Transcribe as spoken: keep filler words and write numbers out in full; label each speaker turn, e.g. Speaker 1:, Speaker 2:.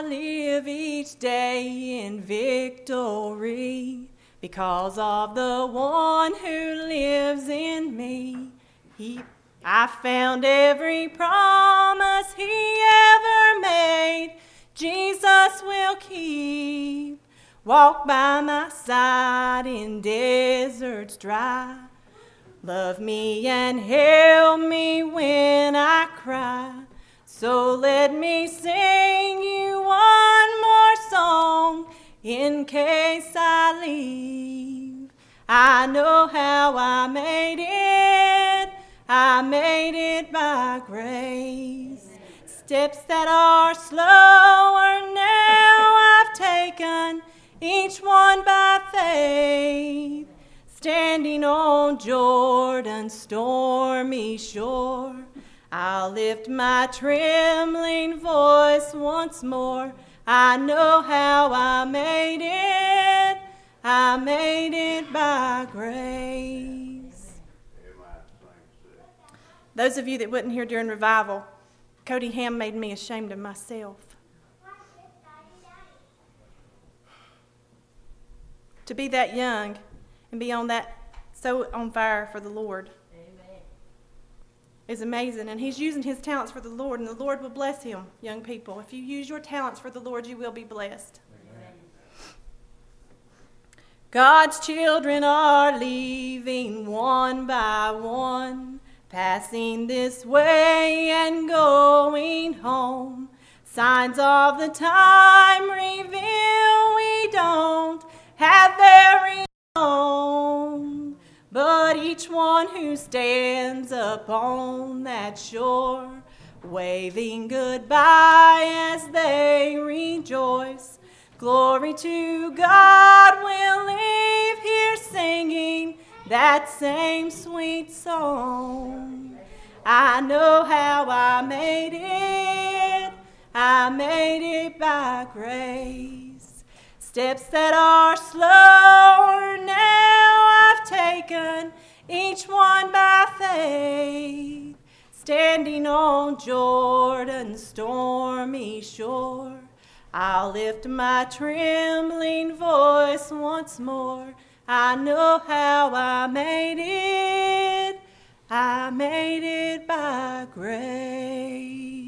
Speaker 1: I live each day in victory because of the one who lives in me. He, I found every promise he ever made. Jesus will keep. Walk by my side in deserts dry. Love me and help me when I cry. So let me sing you one more song in case I leave. I know how I made it. I made it by grace. Steps that are slower now I've taken, each one by faith. Standing on Jordan's stormy shore, I'll lift my trembling voice once more. I know how I made it. I made it by grace. Those of you that wasn't here during revival, Cody Ham made me ashamed of myself. To be that young and be on that, so on fire for the Lord, Amen, is amazing. And he's using his talents for the Lord, and the Lord will bless him, young people. If you use your talents for the Lord, you will be blessed. Amen. God's children are leaving one by one, passing this way and going home. Signs of the time reveal we don't have very long, but each one who stands upon that shore, waving goodbye as they rejoice. Glory to God, we'll leave here singing that same sweet song. I know how I made it. I made it by grace. Steps that are slower now I've taken, each one by faith. Standing on Jordan's stormy shore, I'll lift my trembling voice once more. I know how I made it. I made it by grace.